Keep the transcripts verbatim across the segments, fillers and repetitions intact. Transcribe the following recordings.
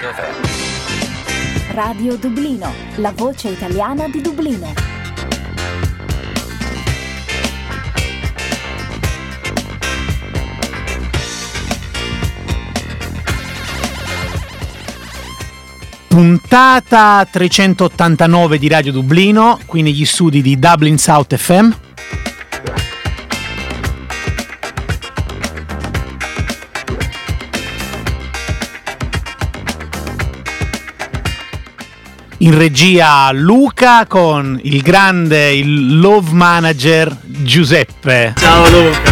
F M. Radio Dublino, la voce italiana di Dublino. Puntata trecentottantanove di Radio Dublino, qui negli studi di Dublin South F M. In regia Luca con il grande, il love manager Giuseppe. Ciao Luca.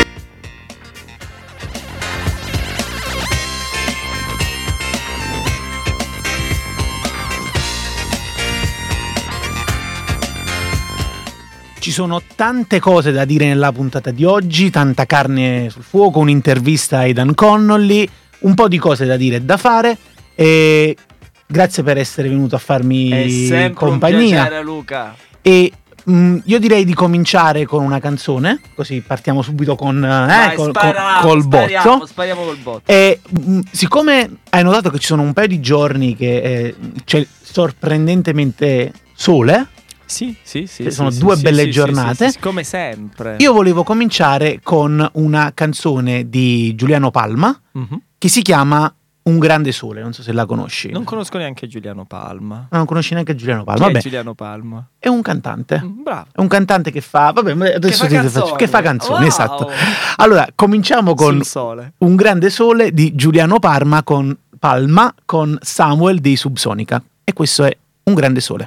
Ci sono tante cose da dire nella puntata di oggi, tanta carne sul fuoco, un'intervista a Aidan Connolly, un po' di cose da dire e da fare. E grazie per essere venuto a farmi È sempre compagnia. un piacere, Luca. E mh, io direi di cominciare con una canzone, così partiamo subito con eh, Vai, col, spara, col, col spariamo, botto. Spariamo col botto. E mh, siccome hai notato che ci sono un paio di giorni che eh, c'è sorprendentemente sole, Sì, sì, sì. sono sì, due sì, belle sì, giornate. sì, sì, come sempre. io volevo cominciare con una canzone di Giuliano Palma Mhm. che si chiama Un grande sole, non so se la conosci. Non conosco neanche Giuliano Palma. Non conosci neanche Giuliano Palma. Chi è Vabbè, Giuliano Palma? è un cantante. Mm, Bravo. È un cantante che fa, vabbè, ma adesso fa ti faccio- canzoni. che fa canzoni, Wow. esatto. Allora, cominciamo con Sul sole. Un grande sole di Giuliano Palma con Palma con Samuel di Subsonica. E questo è Un grande sole.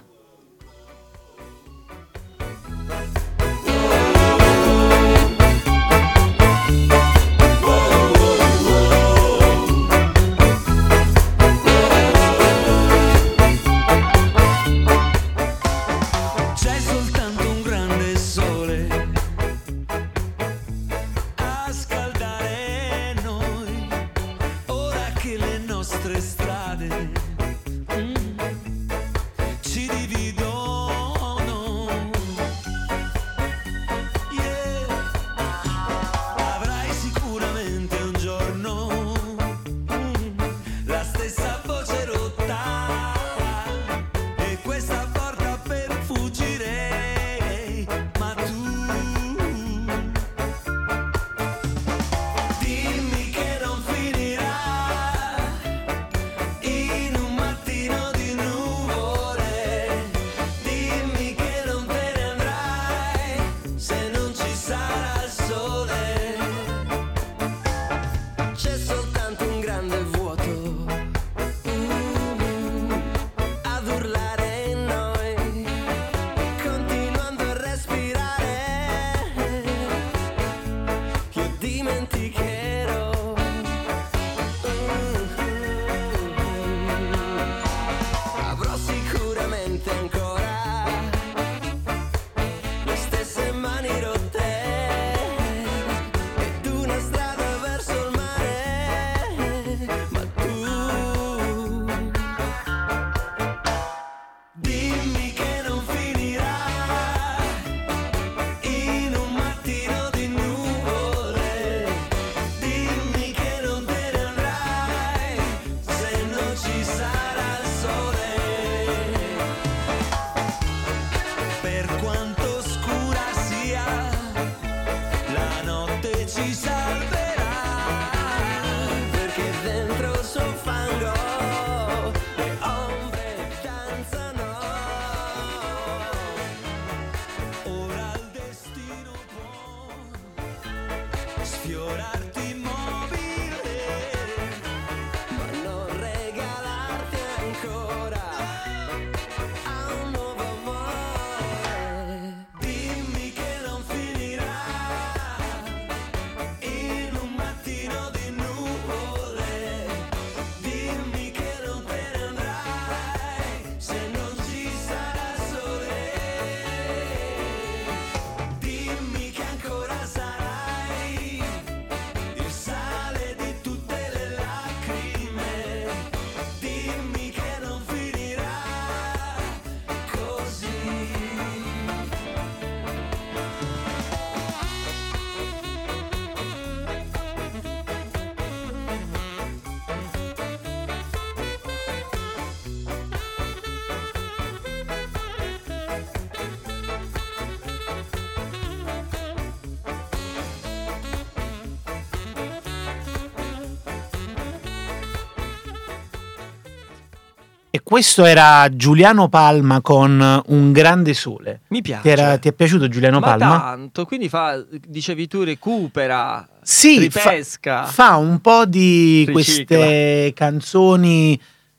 C'è soltanto un grande sole a scaldare noi, ora che le nostre strade mm, ci dividono. Yeah. Avrai sicuramente un giorno mm, la stessa voce rotta e questa porta per fuggire, ma tu dimmi che non finirà in un mattino di nuvole, dimmi che non te ne andrai se non ci sarà il sole. C'è soltanto un grande vuoto mm, ad urlare in noi, continuando a respirare, io dimenticherò. Avrò sicuramente ancora le stesse mani rotte ed una strada verso il mare, ma tu dimmi che non finirà in un mattino di nuvole, dimmi che non te ne andrai se non ci sarà il sole. Per quanto oscura sia, la notte ci salverà, perché dentro il suo fango le ombre danzano. Ora il destino può sfiorarti immobile, ma non regalarti E questo era Giuliano Palma con Un grande sole. Mi piace. Ti, era- ti è piaciuto Giuliano Ma Palma? tanto, quindi fa, dicevi tu, recupera, Sì, fa, ripesca. fa un po' di Ricicla. queste canzoni.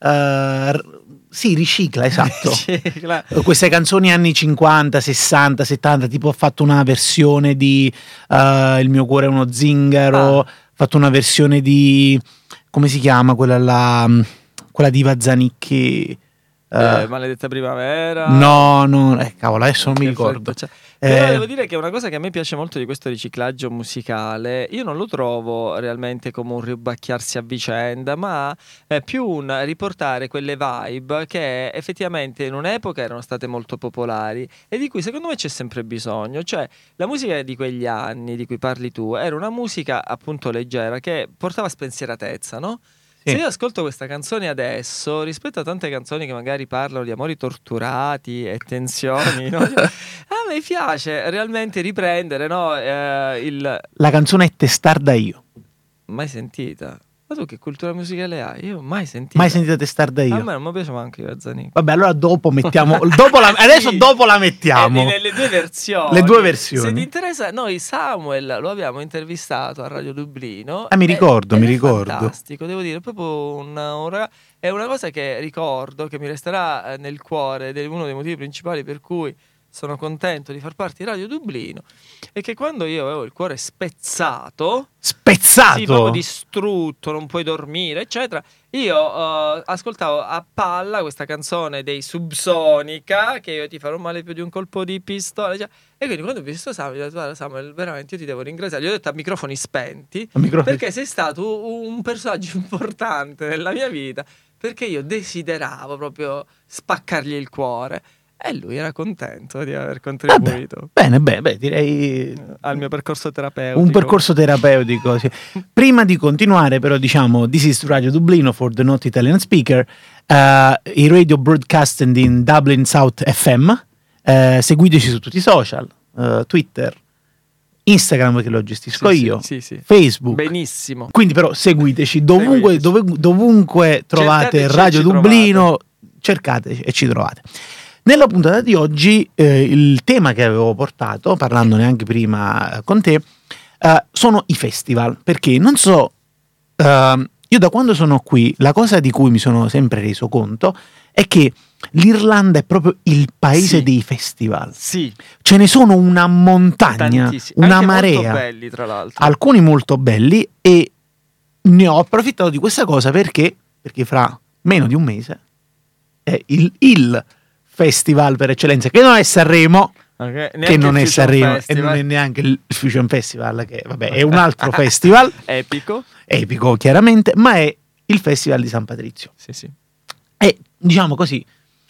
eh, r- sì, ricicla, esatto. Ricicla. Queste canzoni anni cinquanta, sessanta, settanta, tipo ha fatto una versione di eh, Il mio cuore è uno zingaro, Ah. ha fatto una versione di, come si chiama, quella là, quella di Vazzanicchi. eh, Eh, Maledetta primavera. no, no, eh, cavolo, adesso non mi Che ricordo. freddo c'è. Però Eh, devo dire che una cosa che a me piace molto di questo riciclaggio musicale, io non lo trovo realmente come un ribacchiarsi a vicenda, ma è più un riportare quelle vibe che effettivamente in un'epoca erano state molto popolari e di cui secondo me c'è sempre bisogno. Cioè, la musica di quegli anni di cui parli tu era una musica appunto leggera che portava spensieratezza, no? Sì. Se io ascolto questa canzone adesso, rispetto a tante canzoni che magari parlano di amori torturati e tensioni, no? A me piace realmente riprendere, no? eh, il... la canzone è Testarda io. Mai sentita? Ma tu che cultura musicale hai? Io mai sentita. Mai sentita Testarda A io? me non mi piace manco i Zanicchi. Vabbè, allora dopo mettiamo. dopo la- adesso Sì. dopo la mettiamo. Eh, le, le due versioni. Le due versioni. Se ti interessa, noi Samuel lo abbiamo intervistato a Radio Dublino. Ah, mi e- ricordo, ed mi è ricordo. Fantastico, devo dire, proprio una, un raga- è una cosa che ricordo, che mi resterà eh, nel cuore, ed è uno dei motivi principali per cui sono contento di far parte di Radio Dublino, è che quando io avevo il cuore spezzato, Spezzato. sì, proprio distrutto, non puoi dormire, eccetera. Io eh, ascoltavo a palla questa canzone dei Subsonica, che io ti farò male più di un colpo di pistola. Cioè, e quindi quando ho visto Samuel, ho detto, guarda Samuel, veramente io ti devo ringraziare. Gli ho detto a microfoni spenti, A microfono- perché sei stato un personaggio importante nella mia vita, perché io desideravo proprio spaccargli il cuore. E lui era contento di aver contribuito Bene, bene, beh, direi al mio percorso terapeutico. un percorso terapeutico. Sì. Prima di continuare, però, diciamo, this is Radio Dublino for the not Italian speaker, uh, il radio broadcasting in Dublin South F M. Uh, seguiteci su tutti i social, uh, Twitter, Instagram che lo gestisco Sì, sì, io, sì, sì. Facebook. Benissimo. Quindi però seguiteci dovunque, Seguiteci. dove- dovunque trovate Cercateci e Radio ci Dublino, cercateci e ci trovate. Nella puntata di oggi eh, il tema che avevo portato, parlandone anche prima eh, con te, eh, sono i festival, perché non so, eh, io da quando sono qui, la cosa di cui mi sono sempre reso conto è che l'Irlanda è proprio il paese Sì. dei festival. Sì, Ce ne sono una montagna, tantissimi. una Anche marea, molto belli, tra l'altro. alcuni molto belli, e ne ho approfittato di questa cosa perché, perché fra meno di un mese è il, il festival per eccellenza, che non è Sanremo, Ok, che neanche non il è Fusion Sanremo e Festival. non è neanche il Fusion Festival, che vabbè è un altro festival Epico. epico chiaramente, ma è il Festival di San Patrizio. Sì, sì. E diciamo così,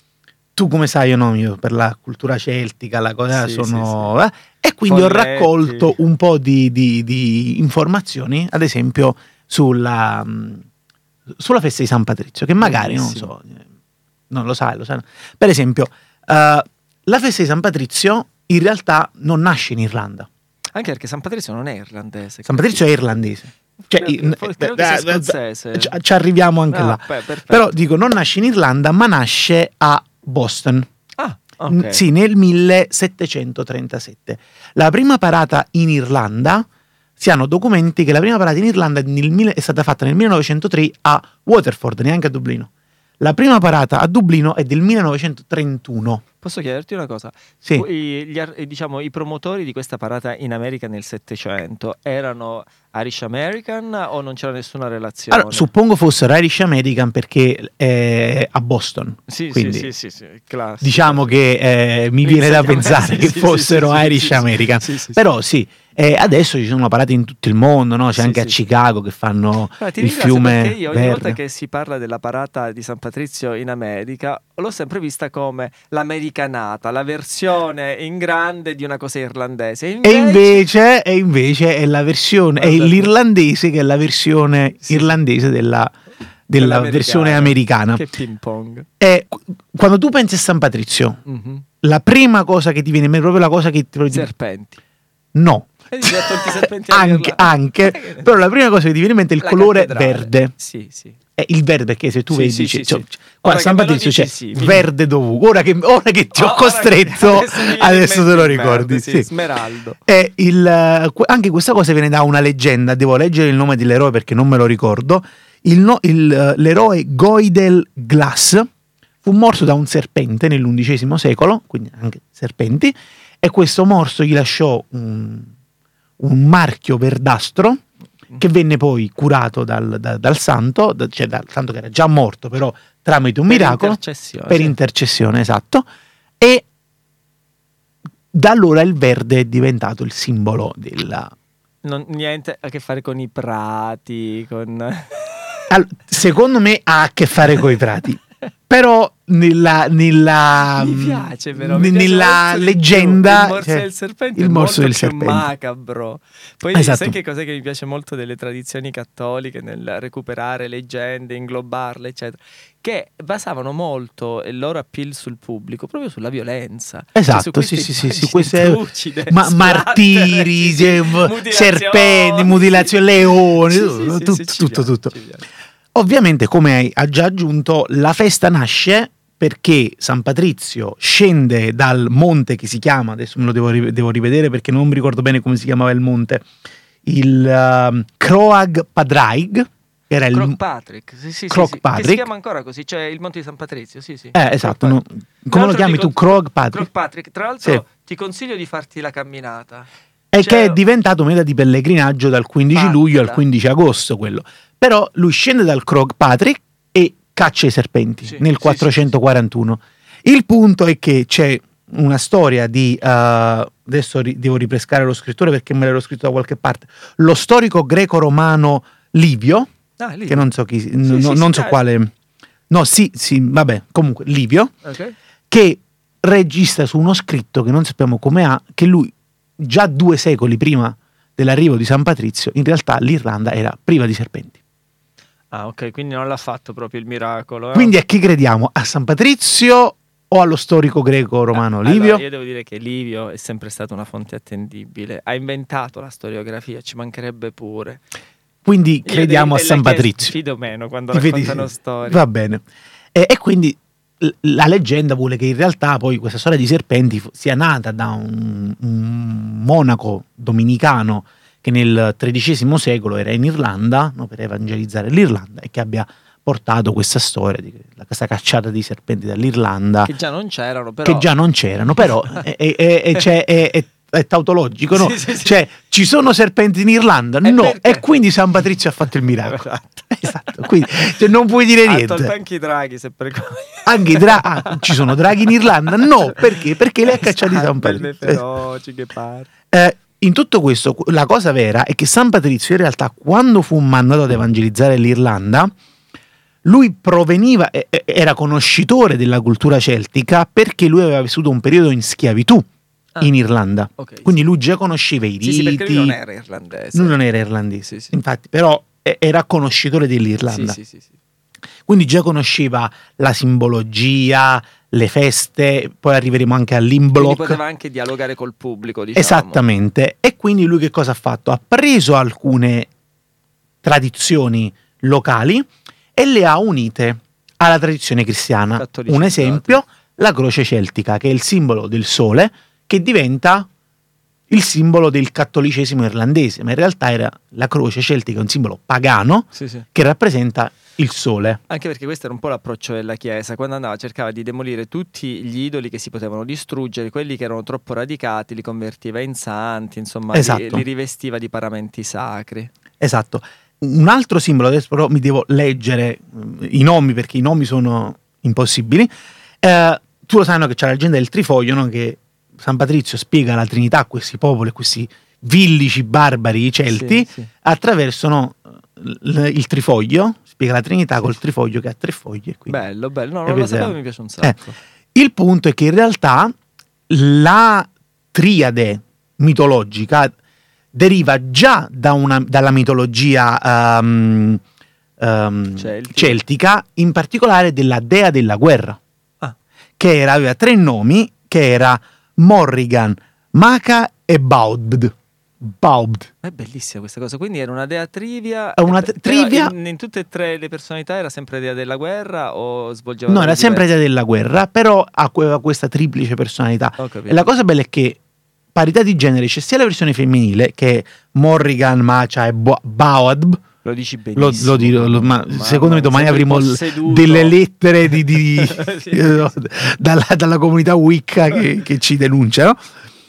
tu come sai, io no, io per la cultura celtica, la cosa Sì, sono... eh, e quindi ho Folletti. raccolto un po' di, di- di informazioni, ad esempio sulla, mh, sulla festa di San Patrizio, che magari, non Bellissimo. so, eh, non lo sai, lo sai. Per esempio, eh, la festa di San Patrizio in realtà non nasce in Irlanda. Anche perché San Patrizio non è irlandese. San Patrizio è irlandese. Cioè, Credo- in- forse- credo che sia eh, eh, scozzese. ci- ci arriviamo anche Ah, là. beh, perfetto. Però dico, non nasce in Irlanda, ma nasce a Boston. Ah, Mm, ok. Sì, nel millesettecentotrentasette. La prima parata in Irlanda, si hanno documenti che la prima parata in Irlanda nel mille- è stata fatta nel millenovecentotre a Waterford, neanche a Dublino. La prima parata a Dublino è del millenovecentotrentuno. Posso chiederti una cosa? Sì. I, gli ar- eh, diciamo, i promotori di questa parata in America nel Settecento erano Irish American o non c'era nessuna relazione? Allora, suppongo fossero Irish American perché è a Boston. Sì, quindi, sì, sì, sì, sì, classico. diciamo che eh, mi viene da Insegna- pensare sì, che sì, fossero sì, sì, Irish sì, sì, American. sì, sì, sì. Però sì, eh, adesso ci sono parate in tutto il mondo, no? C'è Sì, anche sì, a sì. Chicago che fanno Allora, ti il ringrazio fiume perché io ogni verde. volta che si parla della parata di San Patrizio in America l'ho sempre vista come l'americanata, la versione in grande di una cosa irlandese. E invece, e invece è la versione, è Guarda- l'irlandese che è la versione Sì. irlandese della, della dell'americana. versione americana. Che ping pong. E qu- quando tu pensi a San Patrizio, Mhm. la prima cosa che ti viene in mente è proprio la cosa che ti Serpenti. no. E dici, "Ha tolti i serpenti anche, all'Irlanda". anche Eh, però la prima cosa che ti viene in mente è il la colore cattedrale. verde. Sì, sì. È il verde, perché se tu Sì, vedi sì, c'è- sì, c'è- sì. Qua Ora San che me lo Patrizio dici, c'è sì, mi- verde dovunque. Ora che, ora che ti ho Oh, ora che- costretto, adesso mi viene in adesso te mente lo il ricordi. verde, sì, Sì. Smeraldo. E il, eh, que- anche questa cosa viene da una leggenda. Devo leggere il nome dell'eroe perché non me lo ricordo. Il no- il, eh, l'eroe Goidel Glass fu morso da un serpente nell'undicesimo secolo, quindi anche serpenti, e questo morso gli lasciò un, un marchio verdastro che venne poi curato dal, da- dal santo, da- cioè dal santo che era già morto, però tramite un Per miracolo, intercessione, per sì. intercessione, esatto, e da allora il verde è diventato il simbolo della... Non- niente a che fare con i prati, con... All- secondo me ha a che fare con i prati, però nella, nella, Mi mm, piace però, n- mi piace nella molto di leggenda, più. Il morso cioè, del serpente il è morso molto del più serpente. macabro. Poi Esatto. sai che cos'è che mi piace molto delle tradizioni cattoliche nel recuperare leggende, inglobarle, eccetera, che basavano molto il loro appeal sul pubblico proprio sulla violenza. Esatto, Cioè, su sì, sì, sì, queste su queste immagini trucide, ma- splatter, martiri, sì, sì, cioè, mutilazioni. serpenti, mutilazioni, leoni, Sì, sì, tutto, sì, tutto, sì, ci tutto, piace, tutto. ci piace. Ovviamente, come hai- ha già aggiunto, la festa nasce perché San Patrizio scende dal monte che si chiama, adesso me lo devo, ri- devo rivedere perché non mi ricordo bene come si chiamava il monte, il uh, Croag Padraig, era il... Croagh Patrick, sì, sì, sì, Croagh sì, che Patrick. si chiama ancora così, cioè il Monte di San Patrizio, sì, sì. Eh, esatto, Croagh no, Patrick. Tra come lo l'altro chiami ti tu? con- Croagh Patrick? Croagh Patrick, tra l'altro Sì. ti consiglio di farti la camminata. E Cioè, che è diventato meta di pellegrinaggio dal quindici Fatela. luglio al quindici agosto quello. Però lui scende dal Croagh Patrick e caccia i serpenti Sì, nel sì, quattrocentoquarantuno. Il punto è che c'è una storia di uh, adesso ri- devo ripescare lo scrittore perché me l'ero scritto da qualche parte. Lo storico greco-romano Livio, Ah, lì. che non so chi, Sì, n- sì, non sì, so dai. quale. No, sì, sì, vabbè, comunque Livio, Ok. che registra su uno scritto che non sappiamo come ha, che lui già due secoli prima dell'arrivo di San Patrizio, in realtà l'Irlanda era priva di serpenti. Ah, ok, quindi non l'ha fatto proprio il miracolo. eh? Quindi a chi crediamo? A San Patrizio o allo storico greco-romano Ah, Livio? allora, io devo dire che Livio è sempre stata una fonte attendibile. Ha inventato la storiografia, ci mancherebbe pure. Quindi Io crediamo a dei- San delle che Patrizio. Fido meno quando Ti vedi- raccontano storie. Va bene. E, e quindi l- la leggenda vuole che in realtà poi questa storia di serpenti fu- sia nata da un, un monaco dominicano che nel tredicesimo secolo era in Irlanda, no, per evangelizzare l'Irlanda, e che abbia portato questa storia di la- questa cacciata di serpenti dall'Irlanda Che già non c'erano, però. che già non c'erano, però è, è- è- è- c'è- è- è- è tautologico, no? Sì, sì, sì. Cioè, ci sono serpenti in Irlanda? E No, perché? e quindi San Patrizio ha fatto il miracolo. Esatto. Esatto, quindi cioè, non puoi dire Ha niente. tolto anche i draghi, se per Anche i dra- ah, ci sono draghi in Irlanda? No, perché? Perché li ha cacciati San Belle Patrizio. feroci, che pare. Eh, in tutto questo, la cosa vera è che San Patrizio in realtà, quando fu mandato ad evangelizzare l'Irlanda, lui proveniva, eh, eh, era conoscitore della cultura celtica perché lui aveva vissuto un periodo in schiavitù Ah, in Irlanda. ok, Quindi lui già conosceva i riti. Sì, sì, perché lui non era irlandese. Lui non era irlandese, Sì, sì. infatti, però eh, era conoscitore dell'Irlanda. Sì, sì, sì, sì. Quindi già conosceva la simbologia, le feste, poi arriveremo anche Quindi all'Imblock. poteva anche dialogare col pubblico, diciamo. Esattamente. E quindi lui che cosa ha fatto? Ha preso alcune tradizioni locali e le ha unite alla tradizione cristiana. Cattolicizzate. Un esempio, la croce celtica, che è il simbolo del sole, che diventa il simbolo del cattolicesimo irlandese, ma in realtà era la croce celtica, un simbolo pagano Sì, sì. che rappresenta il sole. Anche perché questo era un po' l'approccio della Chiesa, quando andava cercava di demolire tutti gli idoli che si potevano distruggere, quelli che erano troppo radicati li convertiva in santi, insomma li- Esatto. li, rivestiva di paramenti sacri. Esatto. Un altro simbolo, adesso però mi devo leggere eh, i nomi perché i nomi sono impossibili. Eh, tu lo sai, no, che c'è la leggenda del trifoglio, no, che San Patrizio spiega la Trinità a questi popoli, a questi villici barbari, i Celti, Sì, sì. attraverso no, l- il trifoglio, spiega la Trinità col trifoglio che ha tre foglie. quindi- Bello, bello, no, E non lo vedete- sapevo, mi piace un Eh, sacco. il punto è che in realtà la triade mitologica deriva già da una, dalla mitologia ehm, ehm, Celtica. celtica, in particolare della dea della guerra, Ah. che era, aveva tre nomi, che era Morrigan, Maca e Baudb. Baubd. È bellissima questa cosa. Quindi era una dea trivia. È una eh, t- però trivia- In, in tutte e tre le personalità era sempre dea della guerra o svolgeva No, ruoli era sempre diversi? idea della guerra, però aveva questa triplice personalità. Ho capito. E la cosa bella è che parità di genere c'è sia la versione femminile, che è Morrigan, Macha e Bo- Baob. Lo dici Lo, benissimo. lo dirò, lo- ma Mamma, secondo me domani sembri avremo l- posseduto. delle lettere di, di- Sì, eh, sì. dalla, dalla comunità Wicca che, che ci denunciano.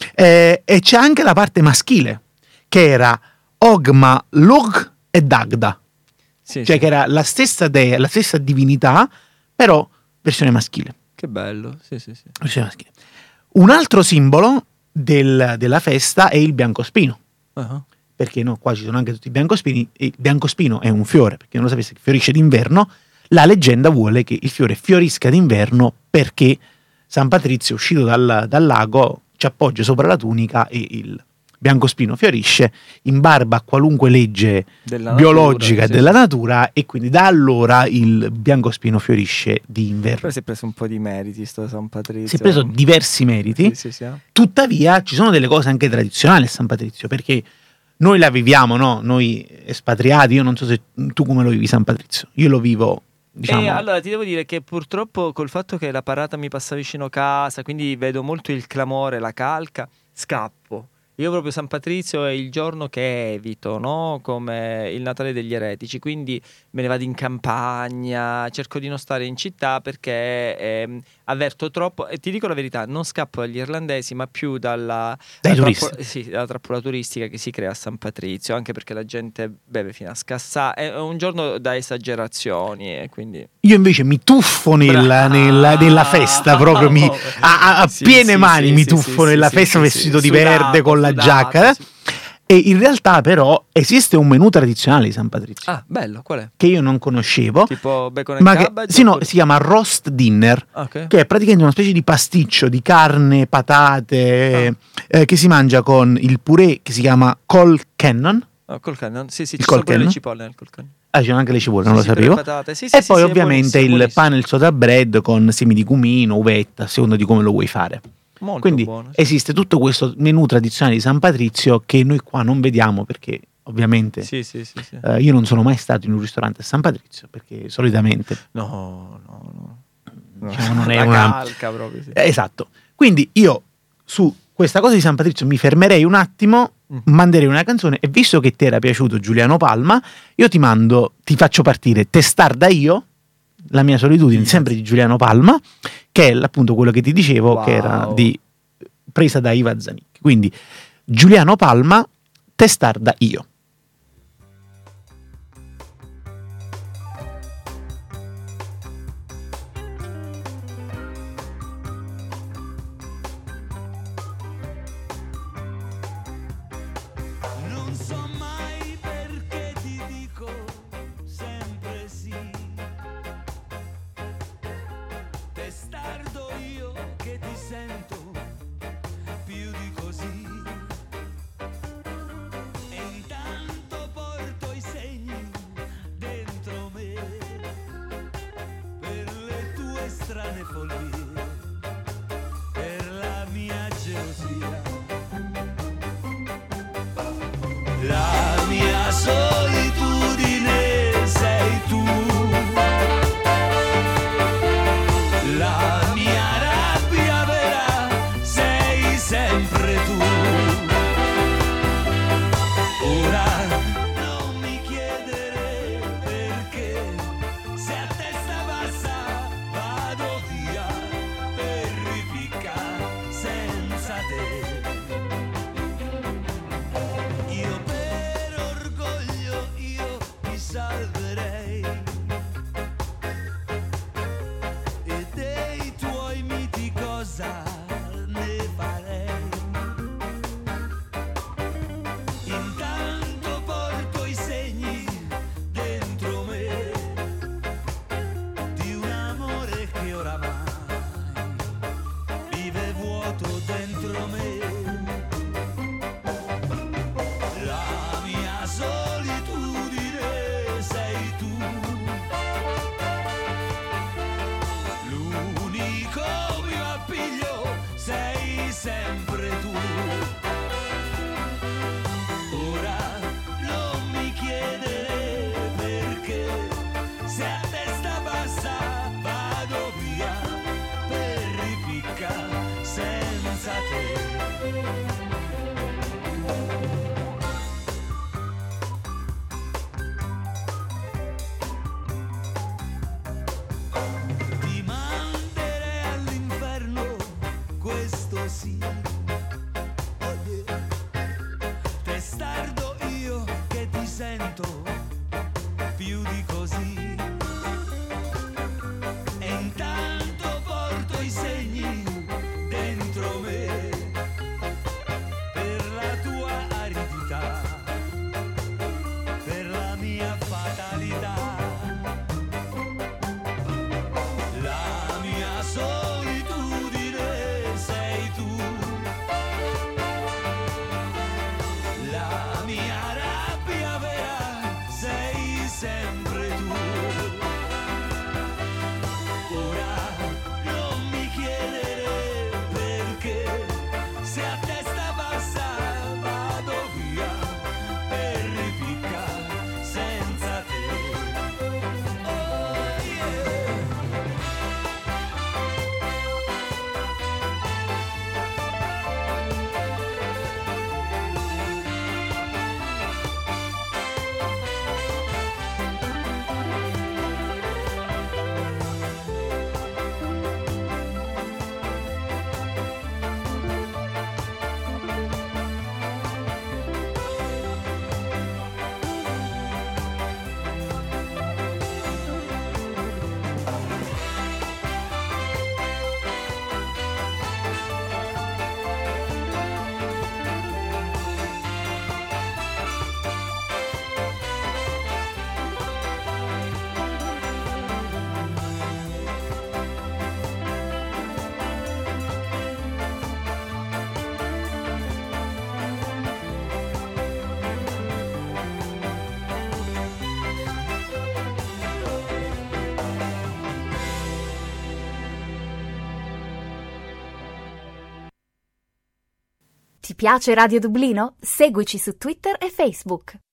Eh, e c'è anche la parte maschile, che era Ogma, Log e Dagda, Sì, cioè sì. che era la stessa dea, la stessa divinità, però versione maschile. Che bello. Sì, sì, sì. Versione maschile. Un altro simbolo del- della festa è il biancospino. Ah, Perché no, qua ci sono anche tutti i biancospini. Il biancospino è un fiore, perché non lo sapesse, che fiorisce d'inverno. La leggenda vuole che il fiore fiorisca d'inverno perché San Patrizio, uscito dal, dal lago, ci appoggia sopra la tunica e il biancospino fiorisce in barba a qualunque legge Della biologica natura, sì, della sì. natura, e quindi da allora il biancospino fiorisce d'inverno. Però si è preso un po' di meriti sto San Patrizio. Si è preso diversi meriti. Sì, sì, sì. Tuttavia ci sono delle cose anche tradizionali a San Patrizio, perché noi la viviamo, no? Noi espatriati, io non so se tu come lo vivi San Patrizio, io lo vivo, diciamo, E allora ti devo dire che purtroppo col fatto che la parata mi passa vicino casa, quindi vedo molto il clamore, la calca, scappo. Io proprio San Patrizio è il giorno che evito, no? Come il Natale degli eretici, quindi me ne vado in campagna, cerco di non stare in città perché ehm, avverto troppo, e ti dico la verità, non scappo dagli irlandesi, ma più dalla, Dai dalla turisti. trappola- sì, dalla trappola turistica che si crea a San Patrizio, anche perché la gente beve fino a scassare, è un giorno da esagerazioni e quindi... io invece mi tuffo nella, nella- nella festa, proprio mi, a, a- a Sì, piene sì, mani sì, mi sì, tuffo sì, nella sì, festa sì, vestito sì, di sudato, verde con la sudato, giacca, eh. sì. E in realtà però esiste un menù tradizionale di San Patrizio Ah, bello, qual è? che io non conoscevo, Tipo bacon e ma che cabbage? sì, no, oppure- si chiama roast dinner, Ah, ok. che è praticamente una specie di pasticcio di carne, patate, eh, che si mangia con il purè che si chiama col cannon. Ah, col cannon. Sì, sì, Il ci sono col pure le cannon? cipolle nel col cannon. Ah, c'erano anche le cipolle, Sì, non sì, lo per le sapevo. patate. Sì, sì, E sì, poi sì, è ovviamente buonissimo, il buonissimo. pane e il soda bread con semi di cumino, uvetta, a seconda di come lo vuoi fare. Molto Quindi buono. sì. esiste tutto questo menù tradizionale di San Patrizio che noi qua non vediamo, perché ovviamente Sì, sì, sì, sì. eh, io non sono mai stato in un ristorante a San Patrizio, perché solitamente No, no, no. no. Diciamo, non è La una- calca proprio, sì. Eh, esatto. Quindi io su questa cosa di San Patrizio mi fermerei un attimo, Mm. manderei una canzone, e visto che ti era piaciuto Giuliano Palma, io ti mando, ti faccio partire Testarda io, la mia solitudine, Yes. sempre di Giuliano Palma, che è appunto quello che ti dicevo, Wow. che era di, presa da Iva Zanicchi. Quindi Giuliano Palma, Testarda io. Non so mai perché ti dico sempre sì. Testardo io che ti sento più di così. E intanto porto i segni dentro me per le tue strane follie, per la mia gelosia. La mia solitudine sei tu, la mia rabbia vera sei sempre tu. Ora non mi chiedere perché, se a testa bassa vado via. Ti piace Radio Dublino? Seguici su Twitter e Facebook.